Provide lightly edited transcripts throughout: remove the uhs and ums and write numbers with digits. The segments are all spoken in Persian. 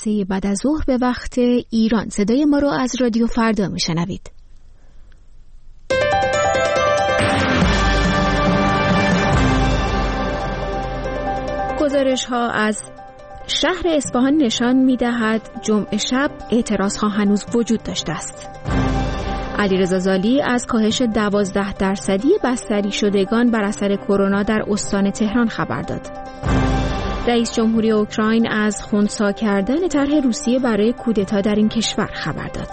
3 بعد از ظهر به وقت ایران. صدای ما رو از رادیو فردا میشنوید. گزارش ها از شهر اصفهان نشان می‌دهد جمعه شب اعتراضها هنوز وجود داشته است. علیرضا زالی از کاهش 12% بستری شدگان بر اثر کرونا در استان تهران خبر داد. رئیس جمهوری اوکراین از خنثی کردن طرح روسیه برای کودتا در این کشور خبر داد.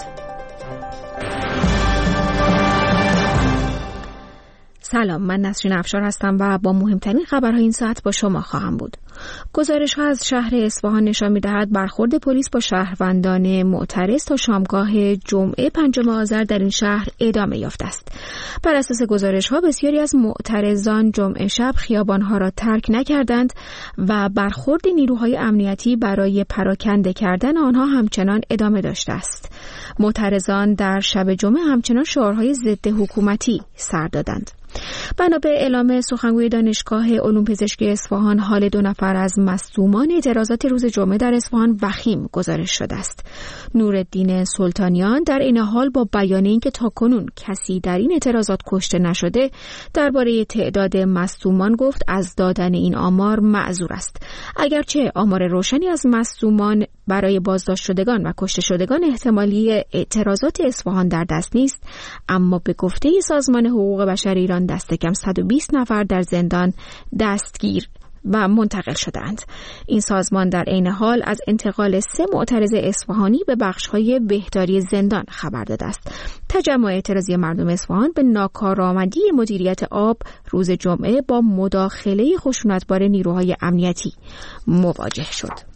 سلام، من نسرین افشار هستم و با مهمترین خبرهای این ساعت با شما خواهم بود. گزارش‌ها از شهر اصفهان نشان می‌دهد برخورد پلیس با شهروندان معترض تا شامگاه جمعه 5 آذر در این شهر ادامه یافته است. بر اساس گزارش‌ها بسیاری از معترضان جمعه شب خیابان‌ها را ترک نکردند و برخورد نیروهای امنیتی برای پراکنده کردن آنها همچنان ادامه داشته است. معترضان در شب جمعه همچنان شعارهای ضد حکومتی سر دادند. بنا به اعلام سخنگوی دانشگاه علوم پزشکی اصفهان، حال 2 نفر از مصدومان اعتراضات روز جمعه در اصفهان وخیم گزارش شده است. نورالدین سلطانیان در این حال با بیان اینکه تاکنون کسی در این اعتراضات کشته نشده، درباره تعداد مصدومان گفت از دادن این آمار معذور است. اگرچه آمار روشنی از مصدومان برای بازداشت شدگان و کشته شدگان احتمالی اعتراضات اصفهان در دست نیست، اما به گفته سازمان حقوق بشر ایران دست کم 120 نفر در زندان دستگیر و منتقل شدند. این سازمان در عین حال از انتقال 3 معترض اصفهانی به بخش‌های بهداری زندان خبر داده است. تجمع اعتراضی مردم اصفهان به ناکارآمدی مدیریت آب روز جمعه با مداخله خشونتبار نیروهای امنیتی مواجه شد.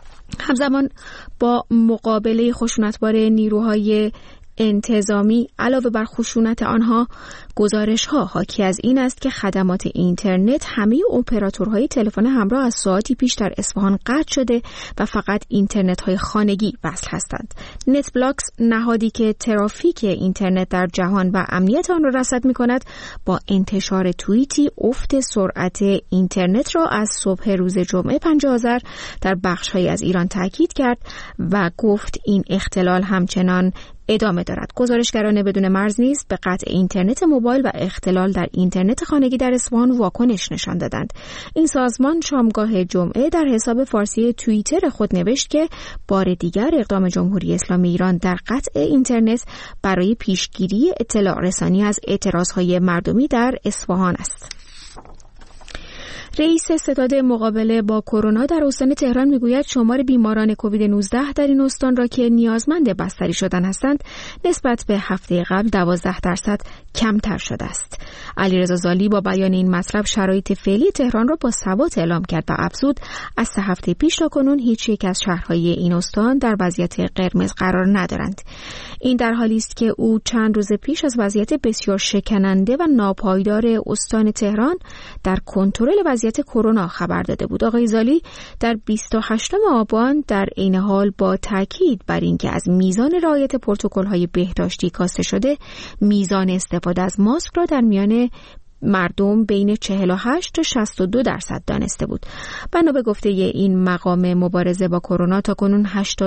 همزمان با مقابله خشونتبار نیروهای انتظامی علاوه بر خشونت آنها، گزارش‌ها حاکی از این است که خدمات اینترنت همه اپراتورهای تلفن همراه از ساعتی پیش در اصفهان قطع شده و فقط اینترنت‌های خانگی وصل هستند. نت بلاکس، نهادی که ترافیک اینترنت در جهان و امنیت آن را رصد می‌کند، با انتشار توییتی افت سرعت اینترنت را از صبح روز جمعه 5 آذر در بخش‌هایی از ایران تاکید کرد و گفت این اختلال همچنان ادامه دارد. گزارشگران بدون مرز نیز به قطع اینترنت موبایل و اختلال در اینترنت خانگی در اصفهان واکنش نشان دادند. این سازمان شامگاه جمعه در حساب فارسی توییتر خود نوشت که بار دیگر اقدام جمهوری اسلامی ایران در قطع اینترنت برای پیشگیری اطلاع رسانی از اعتراضهای مردمی در اصفهان است. رئیس ستاد مقابله با کرونا در استان تهران میگوید شمار بیماران کووید 19 در این استان را که نیازمند بستری شدن هستند نسبت به هفته قبل 12% کمتر شده است. علیرضا زالی با بیان این مطلب شرایط فعلی تهران را با ثبات اعلام کرد و افزود از 3 هفته پیش تا کنون هیچ یک از شهرهای این استان در وضعیت قرمز قرار ندارند. این در حالی است که او چند روز پیش از وضعیت بسیار شکننده و ناپایدار استان تهران در کنترل وضعیت کرونا خبر داده بود. آقای زالی در 28 آبان در عین حال با تاکید بر اینکه از میزان رعایت پروتکل‌های بهداشتی کاسته شده، میزان استفاده از ماسک را در میان مردم بین 48 تا 62% دانسته بود. بنا به گفته این مقام مبارزه با کرونا تاکنون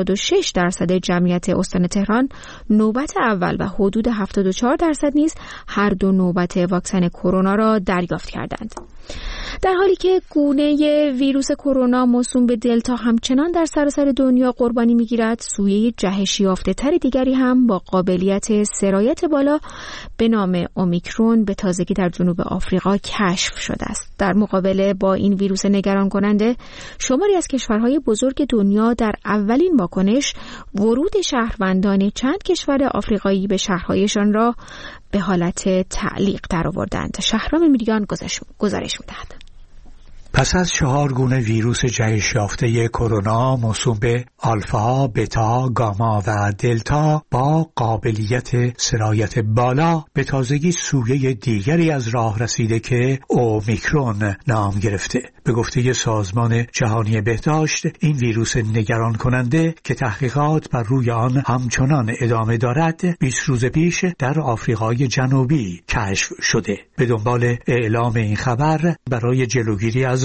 86% جمعیت استان تهران نوبت اول و حدود 74% نیز هر 2 نوبت واکسن کرونا را دریافت کردند. در حالی که گونه ویروس کرونا موسوم به دلتا همچنان در سراسر دنیا قربانی می‌گیرد، سویه جهش یافته‌تر دیگری هم با قابلیت سرایت بالا به نام اومیکرون به تازگی در جنوب آفریقا کشف شده است. در مقابله با این ویروس نگران کننده، شماری از کشورهای بزرگ دنیا در اولین واکنش ورود شهروندان چند کشور آفریقایی به شهرهایشان را به حالت تعلیق درآوردند. شهرام میریان گزارش می‌دهد. پس از 4 گونه ویروس جهش یافته کرونا موسوم به آلفا، بتا، گاما و دلتا با قابلیت سرایت بالا، به تازگی سویه دیگری از راه رسیده که اومیکرون نام گرفته. به گفته سازمان جهانی بهداشت، این ویروس نگران کننده که تحقیقات بر روی آن همچنان ادامه دارد، 20 روز پیش در آفریقای جنوبی کشف شده. به دنبال اعلام این خبر، برای جلوگیری از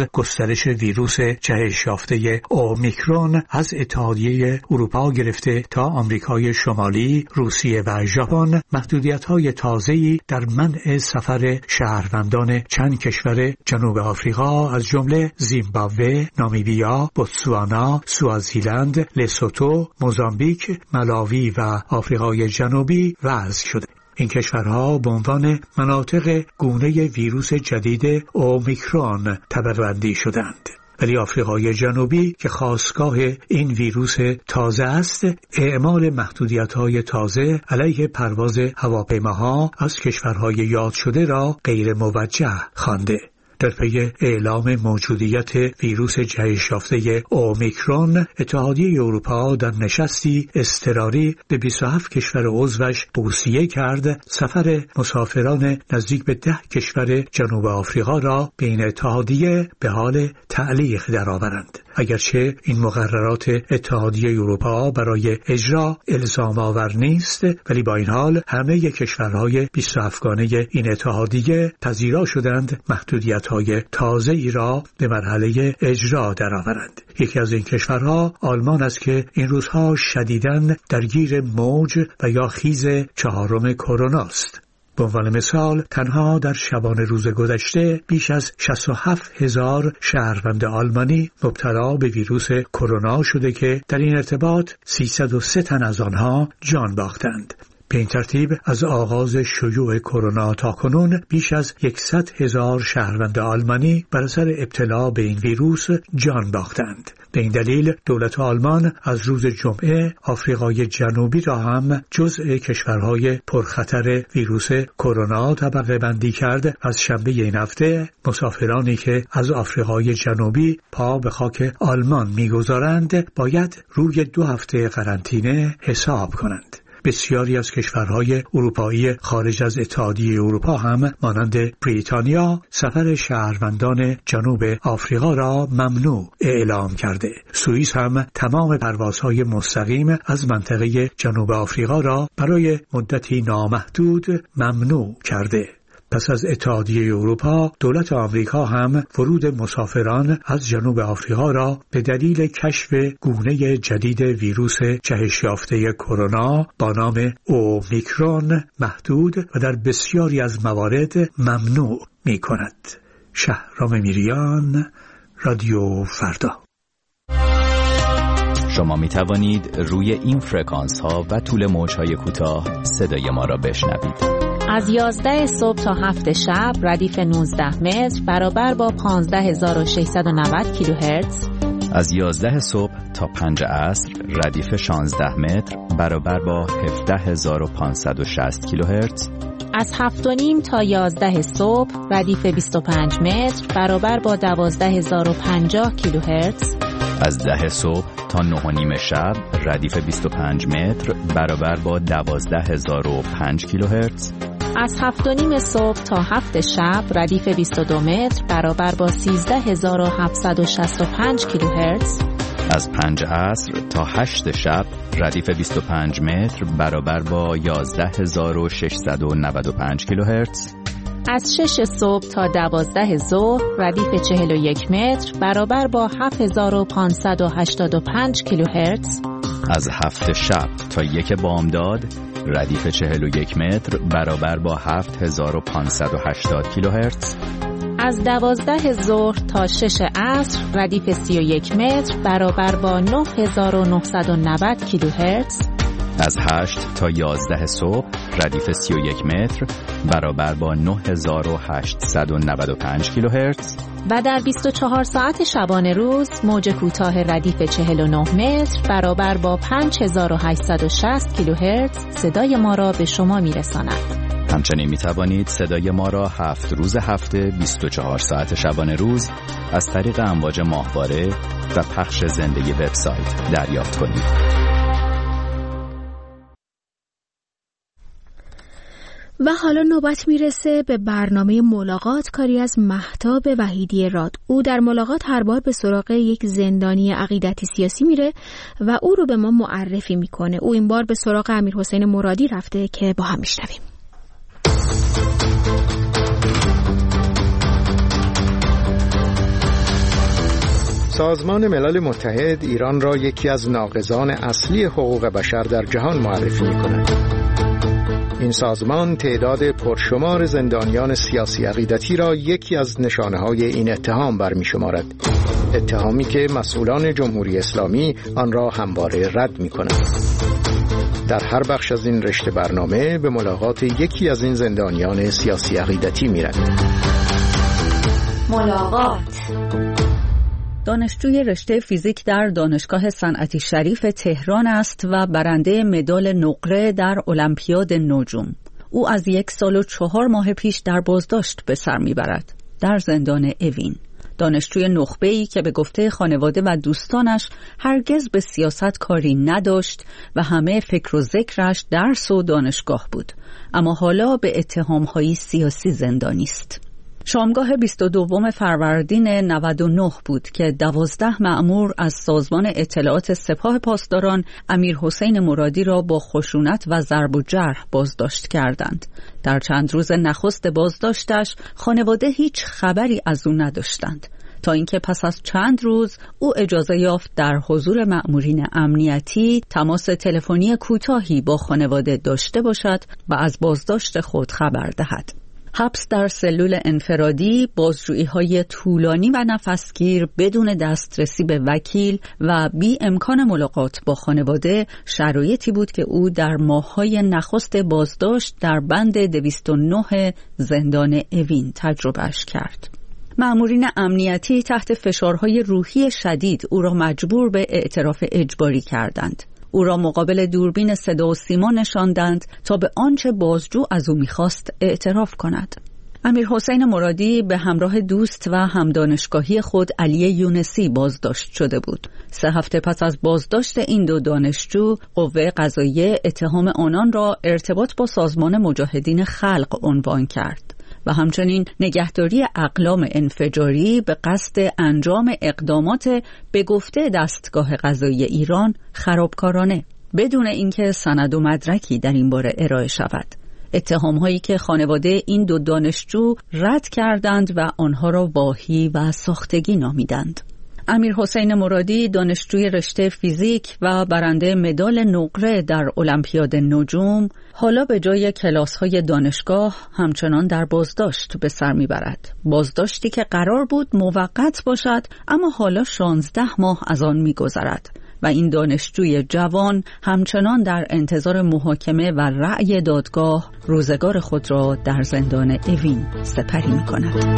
از گسترش ویروس جهش یافته اومیکرون از اتحادیه اروپا گرفته تا آمریکای شمالی، روسیه و ژاپن محدودیت‌های تازه‌ای در منع سفر شهروندان چند کشور جنوب آفریقا از جمله زیمبابوه، نامیبیا، بوتسوانا، سوازیلند، لسوتو، موزامبیک، ملاوی و آفریقای جنوبی وضع شده. این کشورها به عنوان مناطق گونه ویروس جدید اومیکرون طبقه‌بندی شدند. ولی آفریقای جنوبی که خاستگاه این ویروس تازه است، اعمال محدودیت‌های تازه علیه پرواز هواپیماها از کشورهای یاد شده را غیر موجه خوانده. در پی اعلام موجودیت ویروس جهش یافته اومیکرون، اتحادیه اروپا در نشستی اضطراری به 27 کشور عضوش توصیه کرد سفر مسافران نزدیک به 10 کشور جنوب آفریقا را بین اتحادیه به حال تعلیق درآورند. اگرچه این مقررات اتحادیه اروپا برای اجرا الزام آور نیست، ولی با این حال همه کشورهای 27گانه این اتحادیه پذیرا شدند محدودیت‌های تازه‌ای را به مرحله اجرا درآورند. یکی از این کشورها آلمان است که این روزها شدیداً درگیر موج و یا خیز 4 کرونا است. به عنوان مثال تنها در شبانه روز گذشته بیش از 67,000 شهروند آلمانی مبتلا به ویروس کرونا شده که در این ارتباط 303 تن از آنها جان باختند. به این ترتیب از آغاز شیوع کرونا تا کنون بیش از 100,000 شهروند آلمانی بر اثر ابتلا به این ویروس جان باختند. به این دلیل دولت آلمان از روز جمعه آفریقای جنوبی را هم جزء کشورهای پرخطر ویروس کرونا طبقه بندی کرد. از شنبه این هفته مسافرانی که از آفریقای جنوبی پا به خاک آلمان می‌گذارند باید روی 2 هفته قرنطینه حساب کنند. بسیاری از کشورهای اروپایی خارج از اتحادیه اروپا هم مانند بریتانیا سفر شهروندان جنوب آفریقا را ممنوع اعلام کرده. سوئیس هم تمام پروازهای مستقیم از منطقه جنوب آفریقا را برای مدتی نامحدود ممنوع کرده. پس از اتحادیه اروپا، دولت آمریکا هم ورود مسافران از جنوب آفریقا را به دلیل کشف گونه جدید ویروس جهش یافته کرونا با نام اومیکرون محدود و در بسیاری از موارد ممنوع می کند. شهرام میریان، رادیو فردا. شما می توانید روی این فرکانس ها و طول موج های کوتاه صدای ما را بشنوید. از 11 صبح تا 7 شب ردیف 19 متر برابر با 15690 کیلوهرتز. از 11 صبح تا 5 عصر ردیف 16 متر برابر با 17560 کیلوهرتز. از 7:30 تا 11 صبح ردیف 25 متر برابر با 12050 کیلوهرتز. از 10 صبح تا 9:30 شب ردیف 25 متر برابر با 12005 کیلوهرتز. از 7:30 صبح تا 7 شب ردیف 22 متر برابر با 13765 کیلوهرتز. از 5 عصر تا 8 شب ردیف 25 متر برابر با 11695 کیلوهرتز. از 6 صبح تا 12 ظهر ردیف 41 متر برابر با 7585 کیلوهرتز. از 7 شب تا 1 بامداد ردیف 41 متر برابر با 7580 کیلوهرتز. از 12 ظهر تا 6 عصر ردیف 31 متر برابر با 9990 کیلوهرتز. از 8 تا 11 صبح ردیف 31 متر برابر با 9895 کیلوهرتز. و در 24 ساعت شبانه روز موج کوتاه ردیف 49 متر برابر با 5860 کیلوهرتز صدای ما را به شما میرساند. همچنین می توانید صدای ما را 7 روز هفته 24 ساعت شبانه روز از طریق امواج ماهواره و پخش زنده وبسایت دریافت کنید. و حالا نوبت میرسه به برنامه ملاقات کاری از مهتاب وحیدی راد. او در ملاقات هر بار به سراغ یک زندانی عقیدتی سیاسی میره و او رو به ما معرفی میکنه. او این بار به سراغ امیرحسین مرادی رفته که با هم میشنویم. سازمان ملل متحد ایران را یکی از ناقضان اصلی حقوق بشر در جهان معرفی می‌کند. این سازمان تعداد پرشمار زندانیان سیاسی عقیدتی را یکی از نشانه‌های این اتهام برمی‌شمارد. اتهامی که مسئولان جمهوری اسلامی آن را همواره رد می‌کنند. در هر بخش از این رشته برنامه به ملاقات یکی از این زندانیان سیاسی عقیدتی می‌رویم. ملاقات. دانشجوی رشته فیزیک در دانشگاه صنعتی شریف تهران است و برنده مدال نقره در المپیاد نجوم. او از 1 سال و 4 ماه پیش در بازداشت به سر میبرد، در زندان اوین. دانشجوی نخبه‌ای که به گفته خانواده و دوستانش هرگز به سیاست کاری نداشت و همه فکر و ذکرش درس و دانشگاه بود، اما حالا به اتهام‌های سیاسی زندانی است. شامگاه 22 فروردین 99 بود که 12 مأمور از سازمان اطلاعات سپاه پاسداران امیرحسین مرادی را با خشونت و ضرب و جرح بازداشت کردند. در چند روز نخست بازداشتش خانواده هیچ خبری از او نداشتند، تا اینکه پس از چند روز او اجازه یافت در حضور مأمورین امنیتی تماس تلفنی کوتاهی با خانواده داشته باشد و از بازداشت خود خبر دهد. حبس در سلول انفرادی، بازجویی‌های طولانی و نفسگیر بدون دسترسی به وکیل و بی امکان ملاقات با خانواده شرایطی بود که او در ماه‌های نخست بازداشت در بند 209 زندان اوین تجربهش کرد. مأمورین امنیتی تحت فشارهای روحی شدید او را مجبور به اعتراف اجباری کردند. او را مقابل دوربین صدا و سیما نشاندند تا به آنچه بازجو از او می‌خواست اعتراف کند. امیرحسین مرادی به همراه دوست و همدانشگاهی خود علی یونسی بازداشت شده بود. 3 هفته پس از بازداشت این دو دانشجو، قوه قضاییه اتهام آنان را ارتباط با سازمان مجاهدین خلق عنوان کرد و همچنین نگهداری اقلام انفجاری به قصد انجام اقدامات به گفته دستگاه قضایی ایران خرابکارانه، بدون اینکه سند و مدرکی در این باره ارائه شود. اتهام‌هایی که خانواده این دو دانشجو رد کردند و آنها را واهی و ساختگی نامیدند. امیرحسین مرادی، دانشجوی رشته فیزیک و برنده مدال نقره در المپیاد نجوم، حالا به جای کلاس‌های دانشگاه همچنان در بازداشت به سر می‌برد. بازداشتی که قرار بود موقت باشد، اما حالا 16 ماه از آن می‌گذرد و این دانشجوی جوان همچنان در انتظار محاکمه و رأی دادگاه روزگار خود را در زندان اوین سپری می‌کند.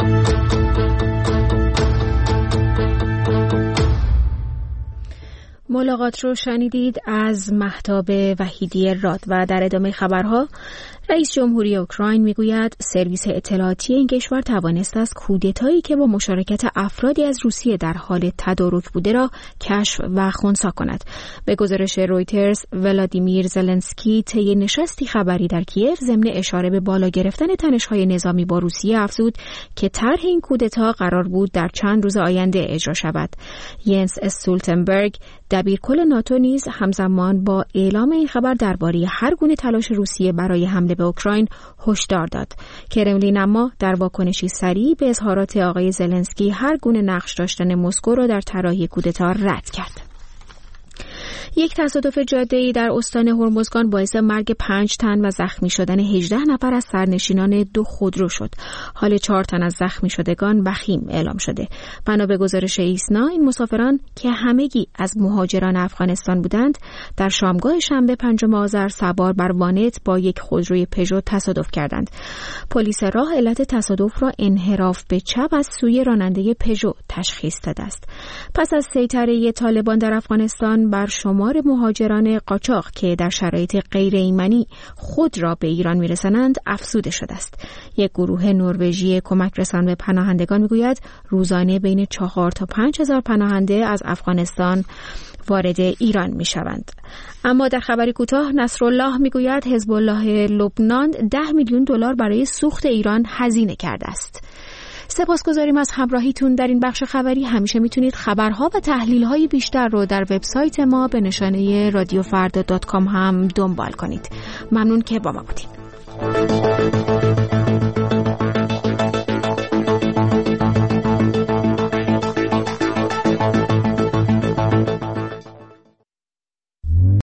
ملاقات رو شنیدید از مهتاب وحیدی راد. و در ادامه خبرها رئیس جمهوری اوکراین میگوید سرویس اطلاعاتی این کشور توانست از کودتایی که با مشارکت افرادی از روسیه در حال تدارک بوده را کشف و خنثی کند. به گزارش رویترز، ولادیمیر زلنسکی طی نشستی خبری در کیف ضمن اشاره به بالا گرفتن تنش‌های نظامی با روسیه افزود که طرح این کودتا قرار بود در چند روز آینده اجرا شود. ینس استولتنبرگ، دبیرکل ناتو، نیز همزمان با اعلام این خبر درباره هر گونه تلاش روسیه برای حمله به اوکراین هشدار داد. کرملین اما در واکنشی سریع به اظهارات آقای زلنسکی هر گونه نقش داشتن مسکو را در طراحی کودتا رد کرد. یک تصادف جاده‌ای در استان هرمزگان باعث مرگ 5 تن و زخمی شدن 18 نفر از سرنشینان 2 خودرو شد. حال 4 تن از زخمی شدگان وخیم اعلام شده. بنا به گزارش ایسنا، این مسافران که همگی از مهاجران افغانستان بودند، در شامگاه شنبه 5 آذر سوار بر وانت با یک خودروی پژو تصادف کردند. پلیس راه علت تصادف را انحراف به چپ از سوی راننده پژو تشخیص داده است. پس از سیطره طالبان در افغانستان بر شمار مهاجران قاچاق که در شرایط غیر ایمنی خود را به ایران میرسانند افزوده شده است. یک گروه نروژی کمک رسان به پناهندگان میگوید روزانه بین 4 تا 5 هزار پناهنده از افغانستان وارد ایران میشوند. اما در خبری کوتاه، نصرالله میگوید حزب الله لبنان 10 میلیون دلار برای سوخت ایران هزینه کرده است. سپاسگزاریم از همراهیتون در این بخش خبری. همیشه میتونید خبرها و تحلیل‌های بیشتر رو در وبسایت ما به نشانه radiofarda.com هم دنبال کنید. ممنون که با ما بودید.